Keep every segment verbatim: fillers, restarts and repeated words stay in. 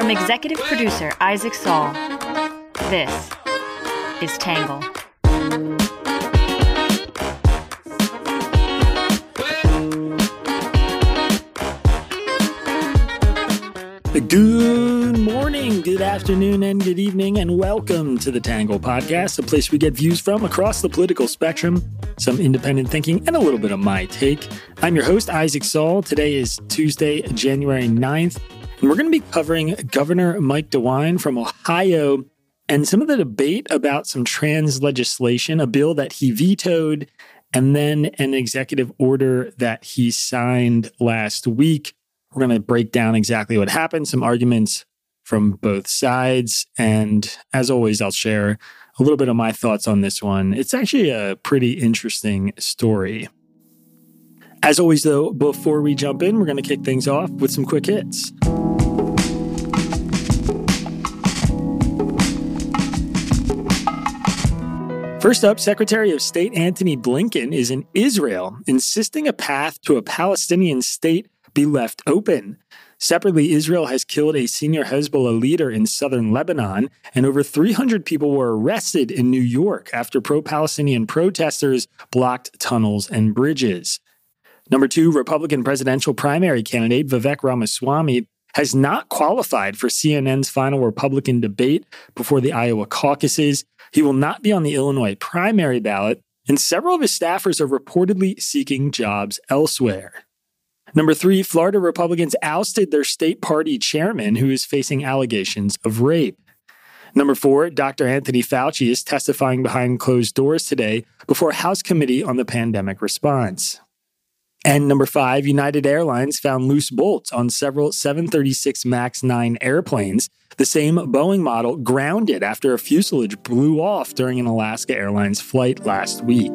From executive producer Isaac Saul, this is Tangle. Good morning, good afternoon, and good evening, and welcome to the Tangle Podcast, a place we get views from across the political spectrum, some independent thinking, and a little bit of my take. I'm your host, Isaac Saul. Today is Tuesday, January ninth, and we're going to be covering Governor Mike DeWine from Ohio and some of the debate about some trans legislation, a bill that he vetoed, and then an executive order that he signed last week. We're going to break down exactly what happened, some arguments from both sides. And as always, I'll share a little bit of my thoughts on this one. It's actually a pretty interesting story. As always, though, before we jump in, we're going to kick things off with some quick hits. First up, Secretary of State Antony Blinken is in Israel, insisting a path to a Palestinian state be left open. Separately, Israel has killed a senior Hezbollah leader in southern Lebanon, and over three hundred people were arrested in New York after pro-Palestinian protesters blocked tunnels and bridges. Number two, Republican presidential primary candidate Vivek Ramaswamy has not qualified for C N N's final Republican debate before the Iowa caucuses. He will not be on the Illinois primary ballot, and several of his staffers are reportedly seeking jobs elsewhere. Number three, Florida Republicans ousted their state party chairman who is facing allegations of rape. Number four, Doctor Anthony Fauci is testifying behind closed doors today before a House committee on the pandemic response. And number five, United Airlines found loose bolts on several seven thirty-six MAX nine airplanes, the same Boeing model grounded after a fuselage blew off during an Alaska Airlines flight last week.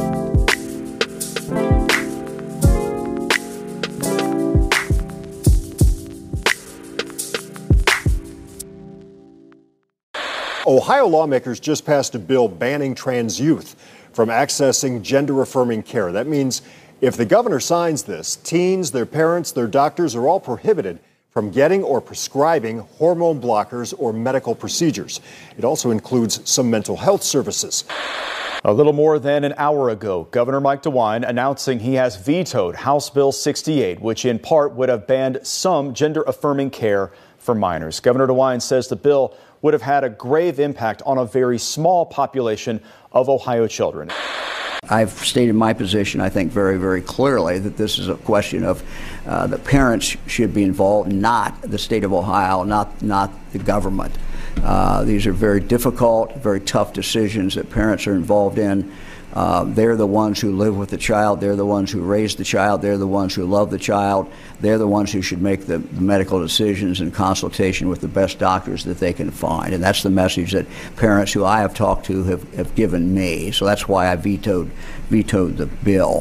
Ohio lawmakers just passed a bill banning trans youth from accessing gender-affirming care. That means if the governor signs this, teens, their parents, their doctors are all prohibited from getting or prescribing hormone blockers or medical procedures. It also includes some mental health services. A little more than an hour ago, Governor Mike DeWine announcing he has vetoed House Bill sixty-eight, which in part would have banned some gender-affirming care for minors. Governor DeWine says the bill would have had a grave impact on a very small population of Ohio children. I've stated my position, I think, very, very clearly that this is a question of uh, the parents should be involved, not the state of Ohio, not, not the government. Uh, these are very difficult, very tough decisions that parents are involved in. Uh, they're the ones who live with the child. They're the ones who raise the child. They're the ones who love the child. They're the ones who should make the, the medical decisions in consultation with the best doctors that they can find. And that's the message that parents who I have talked to have, have given me. So that's why I vetoed, vetoed the bill.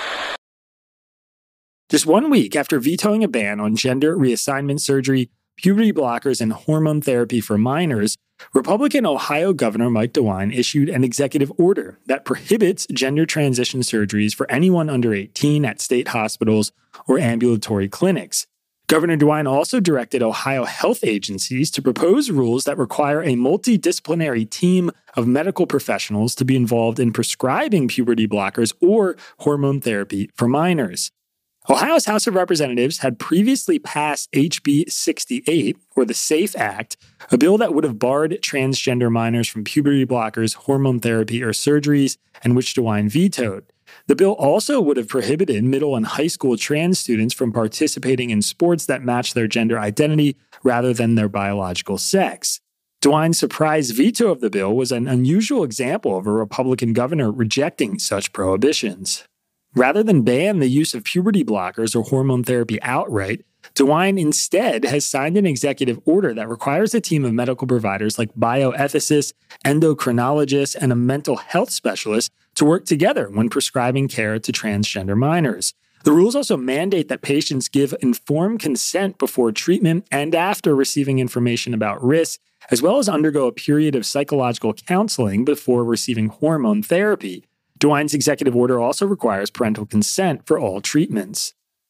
Just one week after vetoing a ban on gender reassignment surgery, puberty blockers, and hormone therapy for minors, Republican Ohio Governor Mike DeWine issued an executive order that prohibits gender transition surgeries for anyone under eighteen at state hospitals or ambulatory clinics. Governor DeWine also directed Ohio health agencies to propose rules that require a multidisciplinary team of medical professionals to be involved in prescribing puberty blockers or hormone therapy for minors. Ohio's House of Representatives had previously passed H B sixty-eight, or the SAFE Act, a bill that would have barred transgender minors from puberty blockers, hormone therapy, or surgeries, and which DeWine vetoed. The bill also would have prohibited middle and high school trans students from participating in sports that match their gender identity rather than their biological sex. DeWine's surprise veto of the bill was an unusual example of a Republican governor rejecting such prohibitions. Rather than ban the use of puberty blockers or hormone therapy outright, DeWine instead has signed an executive order that requires a team of medical providers like bioethicists, endocrinologists, and a mental health specialist to work together when prescribing care to transgender minors. The rules also mandate that patients give informed consent before treatment and after receiving information about risk, as well as undergo a period of psychological counseling before receiving hormone therapy. DeWine's executive order also requires parental consent for all treatments.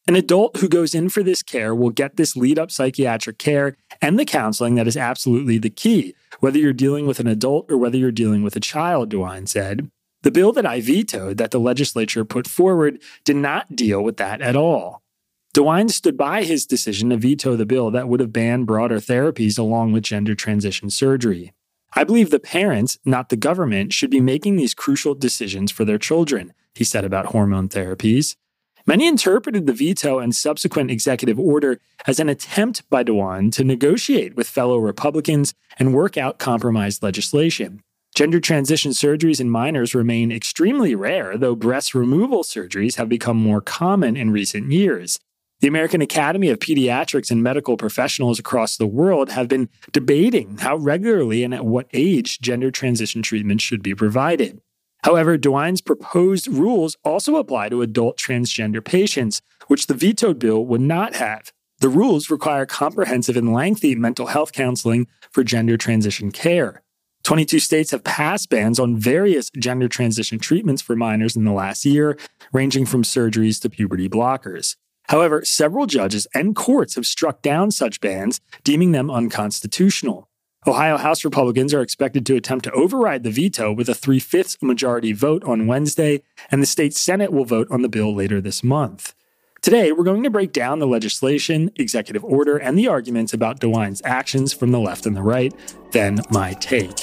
An adult who goes in for this care will get this lead-up psychiatric care and the counseling that is absolutely the key, whether you're dealing with an adult or whether you're dealing with a child, DeWine said. The bill that I vetoed that the legislature put forward did not deal with that at all. DeWine stood by his decision to veto the bill that would have banned broader therapies along with gender transition surgery. I believe the parents, not the government, should be making these crucial decisions for their children, he said about hormone therapies. Many interpreted the veto and subsequent executive order as an attempt by DeWine to negotiate with fellow Republicans and work out compromised legislation. Gender transition surgeries in minors remain extremely rare, though breast removal surgeries have become more common in recent years. The American Academy of Pediatrics and medical professionals across the world have been debating how regularly and at what age gender transition treatment should be provided. However, DeWine's proposed rules also apply to adult transgender patients, which the vetoed bill would not have. The rules require comprehensive and lengthy mental health counseling for gender transition care. twenty-two states have passed bans on various gender transition treatments for minors in the last year, ranging from surgeries to puberty blockers. However, several judges and courts have struck down such bans, deeming them unconstitutional. Ohio House Republicans are expected to attempt to override the veto with a three-fifths majority vote on Wednesday, and the state Senate will vote on the bill later this month. Today, we're going to break down the legislation, executive order, and the arguments about DeWine's actions from the left and the right, then my take.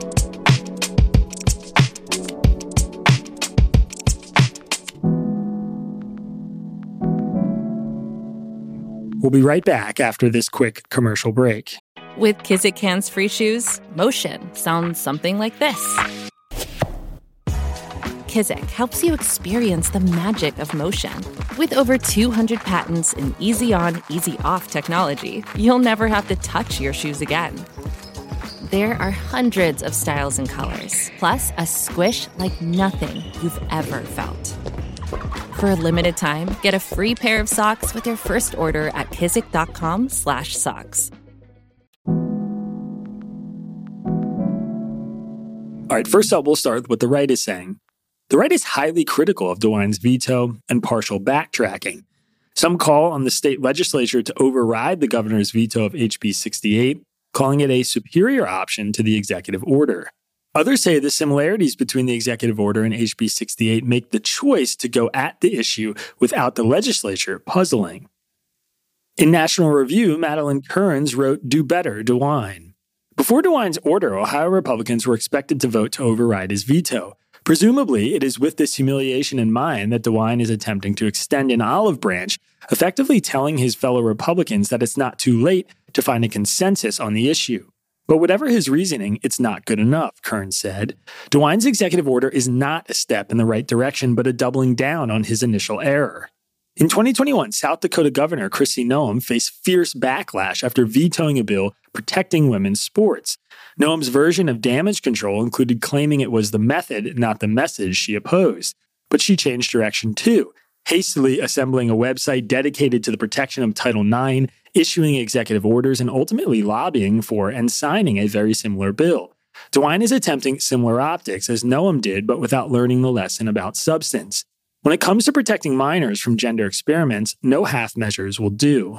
We'll be right back after this quick commercial break. With Kizik hands-free shoes, motion sounds something like this. Kizik helps you experience the magic of motion. With over two hundred patents and easy-on, easy-off technology, you'll never have to touch your shoes again. There are hundreds of styles and colors, plus a squish like nothing you've ever felt. For a limited time, get a free pair of socks with your first order at kizik.com slash socks. All right, first up, we'll start with what the right is saying. The right is highly critical of DeWine's veto and partial backtracking. Some call on the state legislature to override the governor's veto of H B sixty-eight, calling it a superior option to the executive order. Others say the similarities between the executive order and H B sixty-eight make the choice to go at the issue without the legislature puzzling. In National Review, Madeline Kearns wrote, "Do better, DeWine." Before DeWine's order, Ohio Republicans were expected to vote to override his veto. Presumably, it is with this humiliation in mind that DeWine is attempting to extend an olive branch, effectively telling his fellow Republicans that it's not too late to find a consensus on the issue. But whatever his reasoning, it's not good enough, Kearns said. DeWine's executive order is not a step in the right direction, but a doubling down on his initial error. In twenty twenty-one, South Dakota Governor Kristi Noem faced fierce backlash after vetoing a bill protecting women's sports. Noem's version of damage control included claiming it was the method, not the message, she opposed. But she changed direction too, hastily assembling a website dedicated to the protection of Title nine, issuing executive orders, and ultimately lobbying for and signing a very similar bill. DeWine is attempting similar optics as Noem did, but without learning the lesson about substance. When it comes to protecting minors from gender experiments, no half measures will do.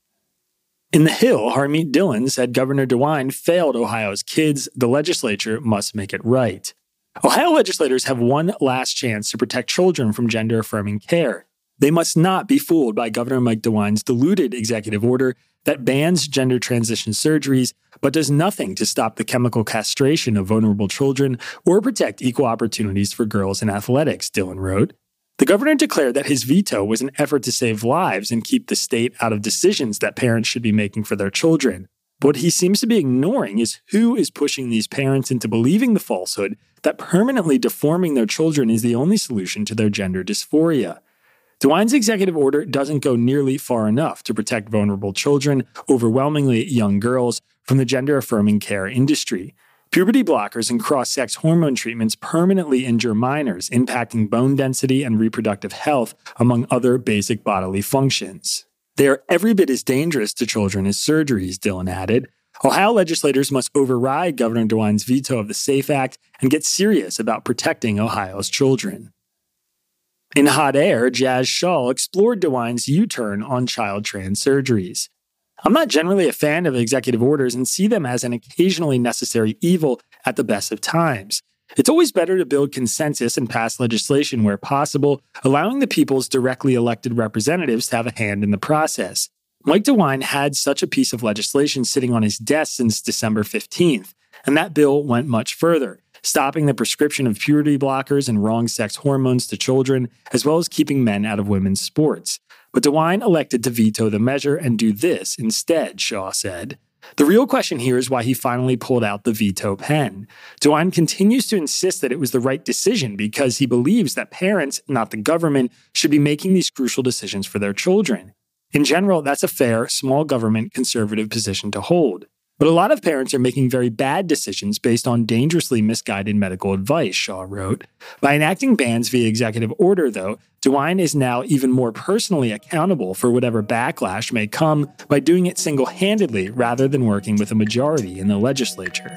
In The Hill, Harmeet Dillon said Governor DeWine failed Ohio's kids. The legislature must make it right. Ohio legislators have one last chance to protect children from gender-affirming care. They must not be fooled by Governor Mike DeWine's diluted executive order that bans gender transition surgeries but does nothing to stop the chemical castration of vulnerable children or protect equal opportunities for girls in athletics, Dillon wrote. The governor declared that his veto was an effort to save lives and keep the state out of decisions that parents should be making for their children. But what he seems to be ignoring is who is pushing these parents into believing the falsehood that permanently deforming their children is the only solution to their gender dysphoria. DeWine's executive order doesn't go nearly far enough to protect vulnerable children, overwhelmingly young girls, from the gender-affirming care industry. Puberty blockers and cross-sex hormone treatments permanently injure minors, impacting bone density and reproductive health, among other basic bodily functions. They are every bit as dangerous to children as surgeries, Dillon added. Ohio legislators must override Governor DeWine's veto of the SAFE Act and get serious about protecting Ohio's children. In Hot Air, Jazz Shaw explored DeWine's U-turn on child trans surgeries. I'm not generally a fan of executive orders and see them as an occasionally necessary evil at the best of times. It's always better to build consensus and pass legislation where possible, allowing the people's directly elected representatives to have a hand in the process. Mike DeWine had such a piece of legislation sitting on his desk since December fifteenth, and that bill went much further, stopping the prescription of puberty blockers and wrong-sex hormones to children, as well as keeping men out of women's sports. But DeWine elected to veto the measure and do this instead, Shaw said. The real question here is why he finally pulled out the veto pen. DeWine continues to insist that it was the right decision because he believes that parents, not the government, should be making these crucial decisions for their children. In general, that's a fair, small government conservative position to hold. But a lot of parents are making very bad decisions based on dangerously misguided medical advice, Shaw wrote. By enacting bans via executive order, though, DeWine is now even more personally accountable for whatever backlash may come by doing it single-handedly rather than working with a majority in the legislature.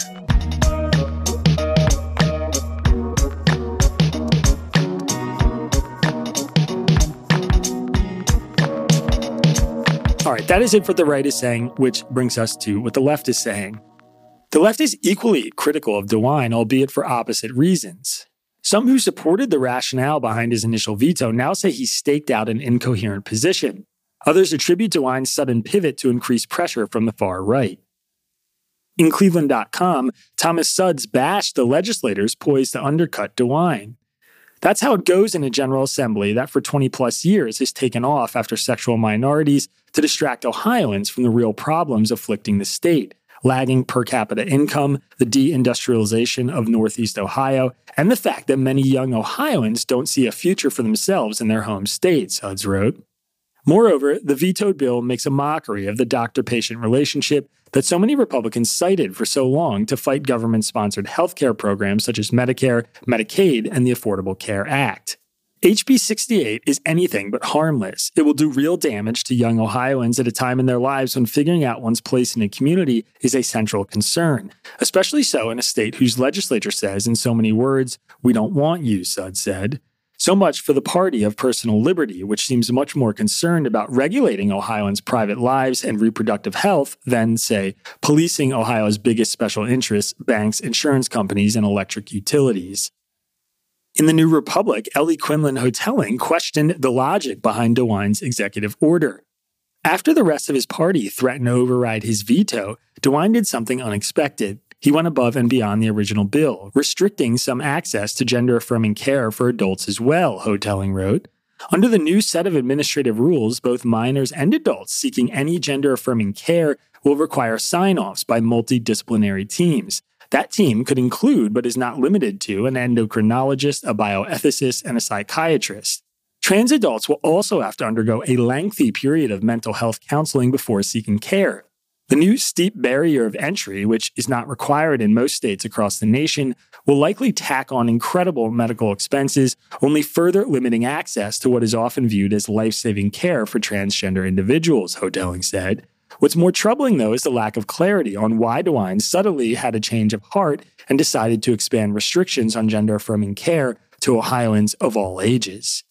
All right, that is it for what the right is saying, which brings us to what the left is saying. The left is equally critical of DeWine, albeit for opposite reasons. Some who supported the rationale behind his initial veto now say he staked out an incoherent position. Others attribute DeWine's sudden pivot to increased pressure from the far right. In Cleveland dot com, Thomas Sudds bashed the legislators poised to undercut DeWine. That's how it goes in a General Assembly that for twenty plus years has taken off after sexual minorities to distract Ohioans from the real problems afflicting the state: lagging per capita income, the deindustrialization of Northeast Ohio, and the fact that many young Ohioans don't see a future for themselves in their home state, Sudds wrote. Moreover, the vetoed bill makes a mockery of the doctor-patient relationship that so many Republicans cited for so long to fight government-sponsored healthcare programs such as Medicare, Medicaid, and the Affordable Care Act. H B sixty-eight is anything but harmless. It will do real damage to young Ohioans at a time in their lives when figuring out one's place in a community is a central concern, especially so in a state whose legislature says in so many words, "We don't want you," Sudds said. So much for the party of personal liberty, which seems much more concerned about regulating Ohioans' private lives and reproductive health than, say, policing Ohio's biggest special interests, banks, insurance companies, and electric utilities. In the New Republic, Ellie Quinlan Hotelling questioned the logic behind DeWine's executive order. After the rest of his party threatened to override his veto, DeWine did something unexpected. He went above and beyond the original bill, restricting some access to gender-affirming care for adults as well, Hotelling wrote. Under the new set of administrative rules, both minors and adults seeking any gender-affirming care will require sign-offs by multidisciplinary teams. That team could include, but is not limited to, an endocrinologist, a bioethicist, and a psychiatrist. Trans adults will also have to undergo a lengthy period of mental health counseling before seeking care. The new steep barrier of entry, which is not required in most states across the nation, will likely tack on incredible medical expenses, only further limiting access to what is often viewed as life-saving care for transgender individuals, Hotelling said. What's more troubling, though, is the lack of clarity on why DeWine suddenly had a change of heart and decided to expand restrictions on gender-affirming care to Ohioans of all ages.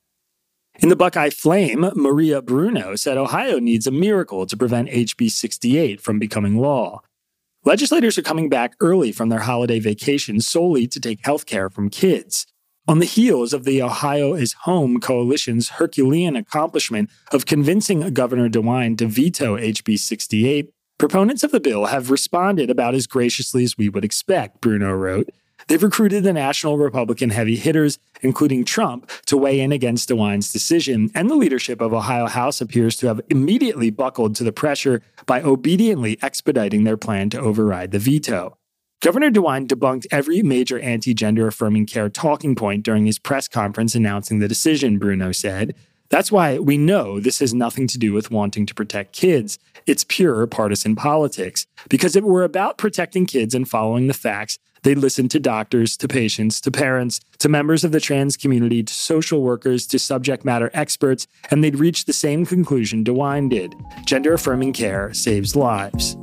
In the Buckeye Flame, Maria Bruno said Ohio needs a miracle to prevent H B sixty-eight from becoming law. Legislators are coming back early from their holiday vacations solely to take health care from kids. On the heels of the Ohio is Home Coalition's Herculean accomplishment of convincing Governor DeWine to veto H B sixty-eight, proponents of the bill have responded about as graciously as we would expect, Bruno wrote. They've recruited the national Republican heavy hitters, including Trump, to weigh in against DeWine's decision, and the leadership of Ohio House appears to have immediately buckled to the pressure by obediently expediting their plan to override the veto. Governor DeWine debunked every major anti-gender affirming care talking point during his press conference announcing the decision, Bruno said. That's why we know this has nothing to do with wanting to protect kids. It's pure partisan politics. Because if it were about protecting kids and following the facts, they'd listen to doctors, to patients, to parents, to members of the trans community, to social workers, to subject matter experts, and they'd reach the same conclusion DeWine did. Gender-affirming care saves lives.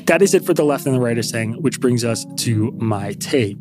That is it for The Left and the Right are Saying, which brings us to my take.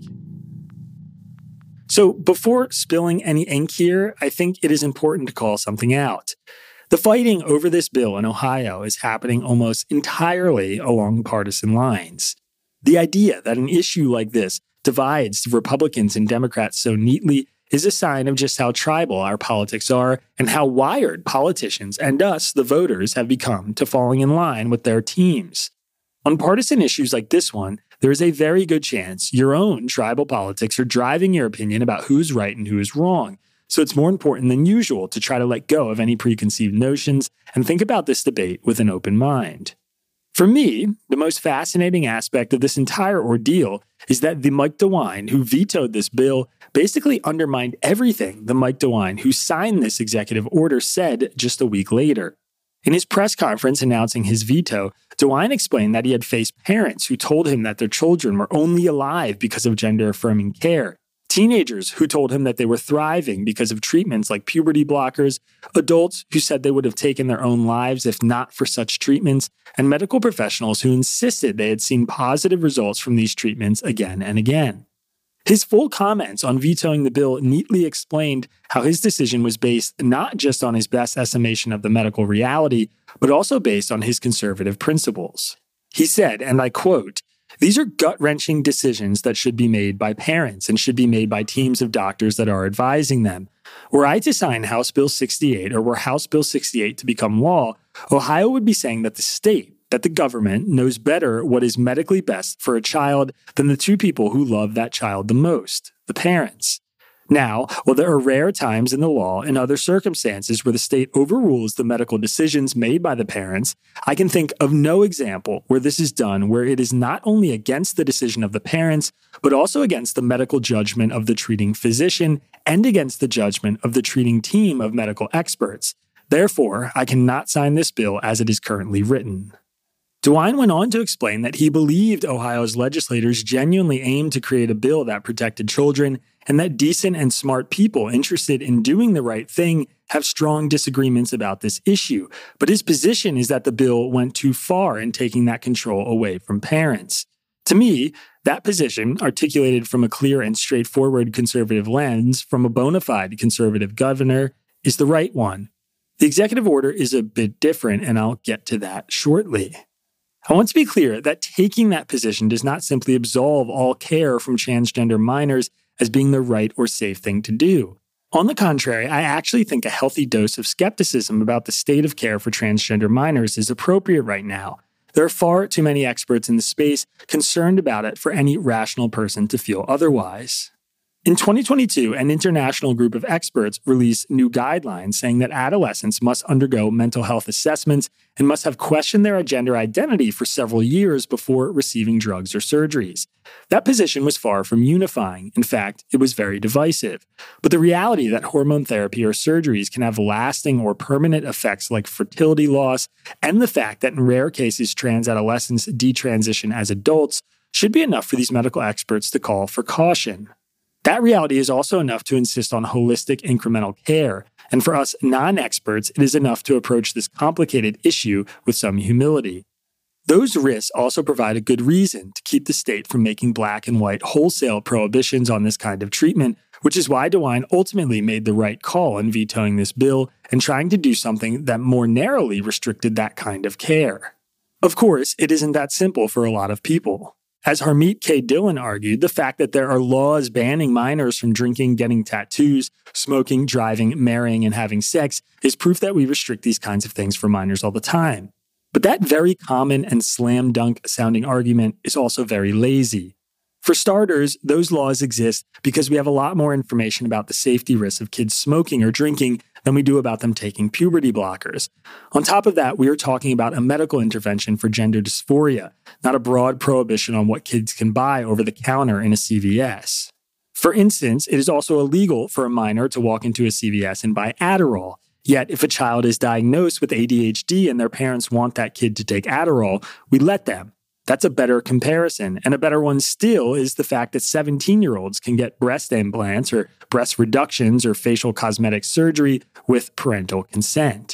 So before spilling any ink here, I think it is important to call something out. The fighting over this bill in Ohio is happening almost entirely along partisan lines. The idea that an issue like this divides Republicans and Democrats so neatly is a sign of just how tribal our politics are and how wired politicians and us, the voters, have become to falling in line with their teams. On partisan issues like this one, there is a very good chance your own tribal politics are driving your opinion about who's right and who is wrong. So it's more important than usual to try to let go of any preconceived notions and think about this debate with an open mind. For me, the most fascinating aspect of this entire ordeal is that the Mike DeWine who vetoed this bill basically undermined everything the Mike DeWine who signed this executive order said just a week later. In his press conference announcing his veto, DeWine explained that he had faced parents who told him that their children were only alive because of gender-affirming care, teenagers who told him that they were thriving because of treatments like puberty blockers, adults who said they would have taken their own lives if not for such treatments, and medical professionals who insisted they had seen positive results from these treatments again and again. His full comments on vetoing the bill neatly explained how his decision was based not just on his best estimation of the medical reality, but also based on his conservative principles. He said, and I quote, "These are gut-wrenching decisions that should be made by parents and should be made by teams of doctors that are advising them. Were I to sign House Bill sixty-eight or were House Bill sixty-eight to become law, Ohio would be saying that the state, that the government knows better what is medically best for a child than the two people who love that child the most, the parents. Now, while there are rare times in the law and other circumstances where the state overrules the medical decisions made by the parents, I can think of no example where this is done where it is not only against the decision of the parents, but also against the medical judgment of the treating physician and against the judgment of the treating team of medical experts. Therefore, I cannot sign this bill as it is currently written." DeWine went on to explain that he believed Ohio's legislators genuinely aimed to create a bill that protected children and that decent and smart people interested in doing the right thing have strong disagreements about this issue. But his position is that the bill went too far in taking that control away from parents. To me, that position, articulated from a clear and straightforward conservative lens from a bona fide conservative governor, is the right one. The executive order is a bit different, and I'll get to that shortly. I want to be clear that taking that position does not simply absolve all care from transgender minors as being the right or safe thing to do. On the contrary, I actually think a healthy dose of skepticism about the state of care for transgender minors is appropriate right now. There are far too many experts in the space concerned about it for any rational person to feel otherwise. In twenty twenty-two, an international group of experts released new guidelines saying that adolescents must undergo mental health assessments and must have questioned their gender identity for several years before receiving drugs or surgeries. That position was far from unifying. In fact, it was very divisive. But the reality that hormone therapy or surgeries can have lasting or permanent effects like fertility loss, and the fact that in rare cases trans adolescents detransition as adults, should be enough for these medical experts to call for caution. That reality is also enough to insist on holistic incremental care, and for us non-experts, it is enough to approach this complicated issue with some humility. Those risks also provide a good reason to keep the state from making black and white wholesale prohibitions on this kind of treatment, which is why DeWine ultimately made the right call in vetoing this bill and trying to do something that more narrowly restricted that kind of care. Of course, it isn't that simple for a lot of people. As Harmeet K. Dillon argued, the fact that there are laws banning minors from drinking, getting tattoos, smoking, driving, marrying, and having sex is proof that we restrict these kinds of things for minors all the time. But that very common and slam dunk sounding argument is also very lazy. For starters, those laws exist because we have a lot more information about the safety risks of kids smoking or drinking than we do about them taking puberty blockers. On top of that, we are talking about a medical intervention for gender dysphoria, not a broad prohibition on what kids can buy over the counter in a C V S. For instance, it is also illegal for a minor to walk into a C V S and buy Adderall. Yet, if a child is diagnosed with A D H D and their parents want that kid to take Adderall, we let them. That's a better comparison. And a better one still is the fact that seventeen-year-olds can get breast implants or breast reductions or facial cosmetic surgery with parental consent.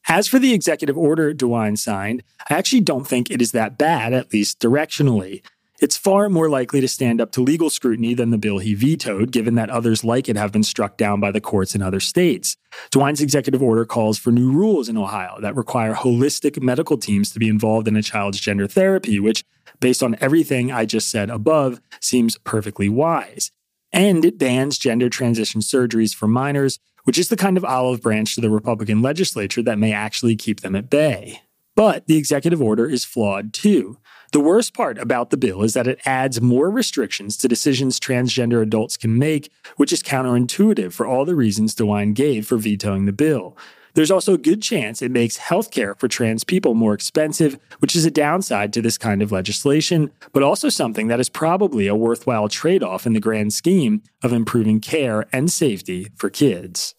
As for the executive order DeWine signed, I actually don't think it is that bad, at least directionally. It's far more likely to stand up to legal scrutiny than the bill he vetoed, given that others like it have been struck down by the courts in other states. DeWine's executive order calls for new rules in Ohio that require holistic medical teams to be involved in a child's gender therapy, which, based on everything I just said above, seems perfectly wise. And it bans gender transition surgeries for minors, which is the kind of olive branch to the Republican legislature that may actually keep them at bay. But the executive order is flawed too. The worst part about the bill is that it adds more restrictions to decisions transgender adults can make, which is counterintuitive for all the reasons DeWine gave for vetoing the bill. There's also a good chance it makes healthcare for trans people more expensive, which is a downside to this kind of legislation, but also something that is probably a worthwhile trade-off in the grand scheme of improving care and safety for kids.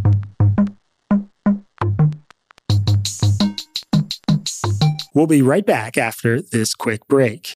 We'll be right back after this quick break.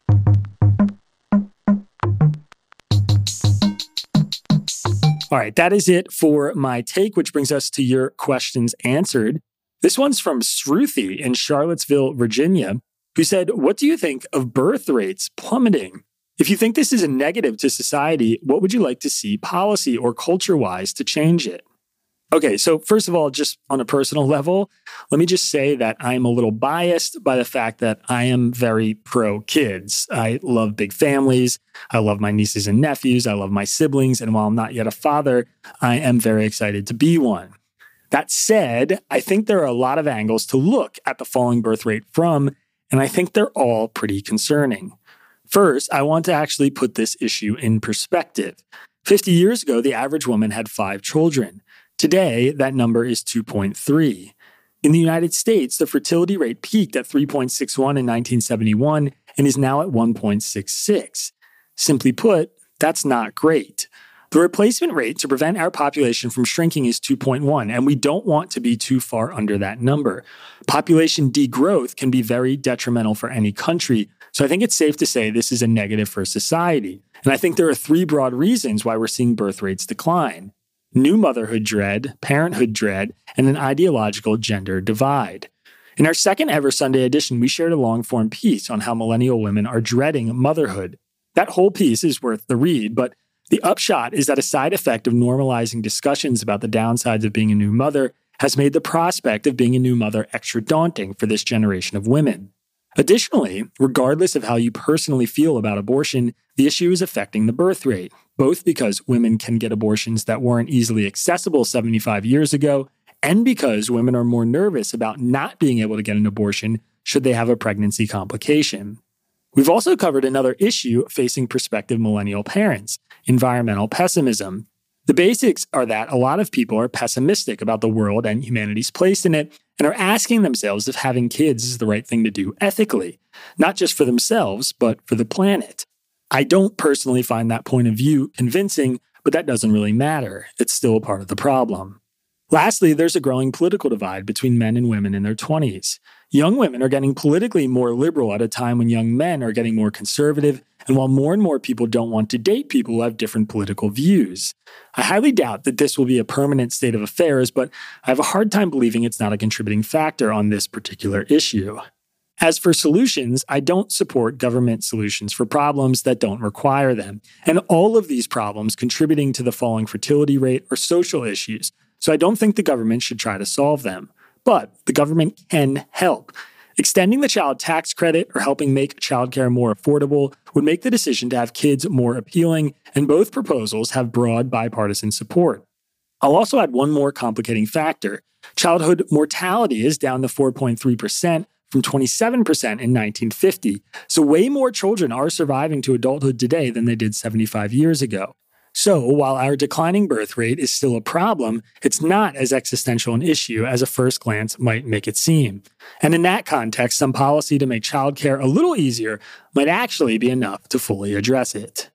All right, that is it for my take, which brings us to your questions answered. This one's from Sruthi in Charlottesville, Virginia, who said, "What do you think of birth rates plummeting? If you think this is a negative to society, what would you like to see policy or culture-wise to change it?" Okay, so first of all, just on a personal level, let me just say that I'm a little biased by the fact that I am very pro-kids. I love big families. I love my nieces and nephews. I love my siblings. And while I'm not yet a father, I am very excited to be one. That said, I think there are a lot of angles to look at the falling birth rate from, and I think they're all pretty concerning. First, I want to actually put this issue in perspective. fifty years ago, the average woman had five children. Today, that number is two point three. In the United States, the fertility rate peaked at three point six one in nineteen seventy-one and is now at one point six six. Simply put, that's not great. The replacement rate to prevent our population from shrinking is two point one, and we don't want to be too far under that number. Population degrowth can be very detrimental for any country, so I think it's safe to say this is a negative for society. And I think there are three broad reasons why we're seeing birth rates decline: new motherhood dread, parenthood dread, and an ideological gender divide. In our second ever Sunday edition, we shared a long-form piece on how millennial women are dreading motherhood. That whole piece is worth the read, but the upshot is that a side effect of normalizing discussions about the downsides of being a new mother has made the prospect of being a new mother extra daunting for this generation of women. Additionally, regardless of how you personally feel about abortion, the issue is affecting the birth rate, both because women can get abortions that weren't easily accessible seventy-five years ago, and because women are more nervous about not being able to get an abortion should they have a pregnancy complication. We've also covered another issue facing prospective millennial parents: environmental pessimism. The basics are that a lot of people are pessimistic about the world and humanity's place in it, and are asking themselves if having kids is the right thing to do ethically, not just for themselves, but for the planet. I don't personally find that point of view convincing, but that doesn't really matter. It's still a part of the problem. Lastly, there's a growing political divide between men and women in their twenties. Young women are getting politically more liberal at a time when young men are getting more conservative, and while more and more people don't want to date people who have different political views. I highly doubt that this will be a permanent state of affairs, but I have a hard time believing it's not a contributing factor on this particular issue. As for solutions, I don't support government solutions for problems that don't require them, and all of these problems contributing to the falling fertility rate are social issues, so I don't think the government should try to solve them. But the government can help. Extending the child tax credit or helping make childcare more affordable would make the decision to have kids more appealing, and both proposals have broad bipartisan support. I'll also add one more complicating factor. Childhood mortality is down to four point three percent from twenty-seven percent in nineteen fifty, so way more children are surviving to adulthood today than they did seventy-five years ago. So, while our declining birth rate is still a problem, it's not as existential an issue as a first glance might make it seem. And in that context, some policy to make childcare a little easier might actually be enough to fully address it.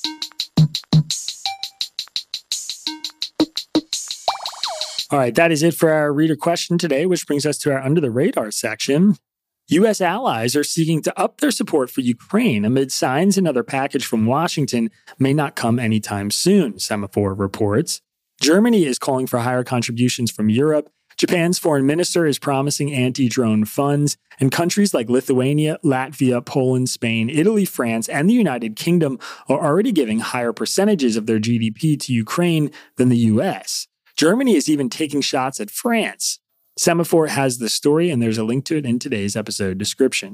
All right, that is it for our reader question today, which brings us to our Under the Radar section. U S allies are seeking to up their support for Ukraine amid signs another package from Washington may not come anytime soon, Semaphore reports. Germany is calling for higher contributions from Europe. Japan's foreign minister is promising anti-drone funds, and countries like Lithuania, Latvia, Poland, Spain, Italy, France, and the United Kingdom are already giving higher percentages of their G D P to Ukraine than the U S. Germany is even taking shots at France. Semaphore has the story, and there's a link to it in today's episode description.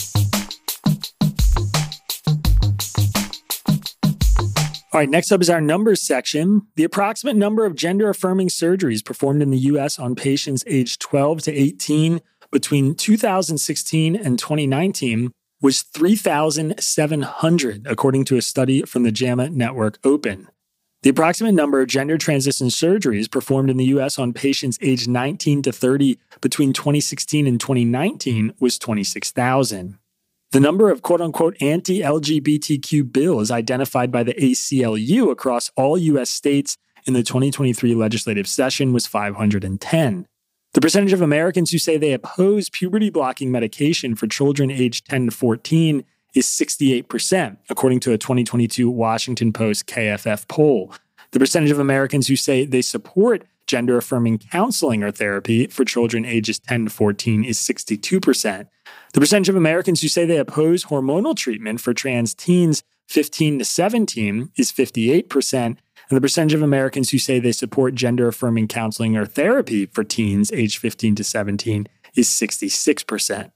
All right, next up is our numbers section. The approximate number of gender-affirming surgeries performed in the U S on patients aged twelve to eighteen between two thousand sixteen and twenty nineteen was three thousand seven hundred, according to a study from the JAMA Network Open. The approximate number of gender transition surgeries performed in the U S on patients aged nineteen to thirty between twenty sixteen and twenty nineteen was twenty-six thousand. The number of quote-unquote anti-L G B T Q bills identified by the A C L U across all U S states in the twenty twenty-three legislative session was five hundred ten. The percentage of Americans who say they oppose puberty-blocking medication for children aged ten to fourteen is sixty-eight percent, according to a twenty twenty-two Washington Post K F F poll. The percentage of Americans who say they support gender-affirming counseling or therapy for children ages ten to fourteen is sixty-two percent. The percentage of Americans who say they oppose hormonal treatment for trans teens fifteen to seventeen is fifty-eight percent, and the percentage of Americans who say they support gender-affirming counseling or therapy for teens aged fifteen to seventeen is sixty-six percent.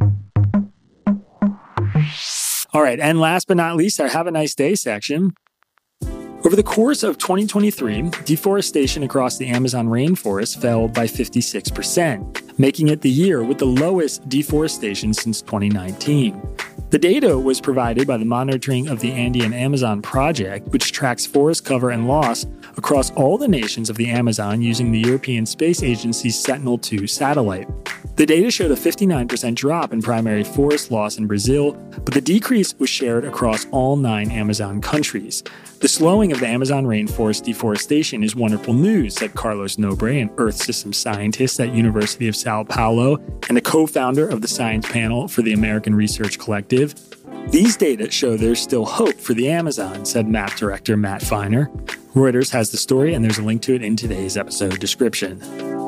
All right, and last but not least, our Have a Nice Day section. Over the course of twenty twenty-three, deforestation across the Amazon rainforest fell by fifty-six percent, making it the year with the lowest deforestation since twenty nineteen. The data was provided by the Monitoring of the Andean Amazon Project, which tracks forest cover and loss across all the nations of the Amazon using the European Space Agency's Sentinel two satellite. The data showed a fifty-nine percent drop in primary forest loss in Brazil, but the decrease was shared across all nine Amazon countries. The slowing of the Amazon rainforest deforestation is wonderful news, said Carlos Nobre, an Earth Systems scientist at University of Sao Paulo and a co-founder of the Science Panel for the American Research Collective. These data show there's still hope for the Amazon, said M A P director Matt Feiner. Reuters has the story, and there's a link to it in today's episode description.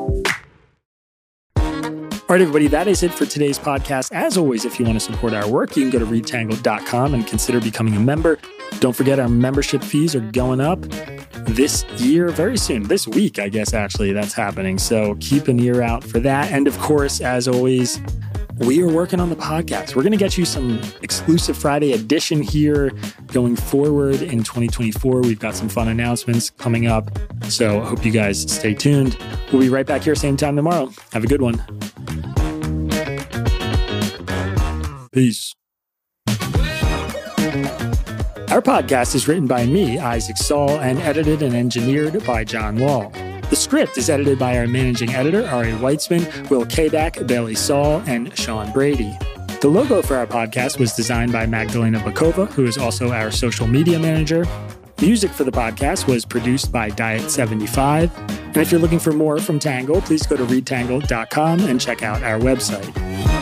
All right, everybody, that is it for today's podcast. As always, if you want to support our work, you can go to read tangle dot com and consider becoming a member. Don't forget our membership fees are going up this year, very soon. This week, I guess, actually, that's happening. So keep an ear out for that. And of course, as always, we are working on the podcast. We're going to get you some exclusive Friday edition here going forward in twenty twenty-four. We've got some fun announcements coming up. So I hope you guys stay tuned. We'll be right back here same time tomorrow. Have a good one. Peace. Our podcast is written by me, Isaac Saul, and edited and engineered by John Wall. The script is edited by our managing editor, Ari Weitzman, Will Kabak, Bailey Saul, and Sean Brady. The logo for our podcast was designed by Magdalena Bakova, who is also our social media manager. Music for the podcast was produced by Diet seventy-five. And if you're looking for more from Tangle, please go to read tangle dot com and check out our website.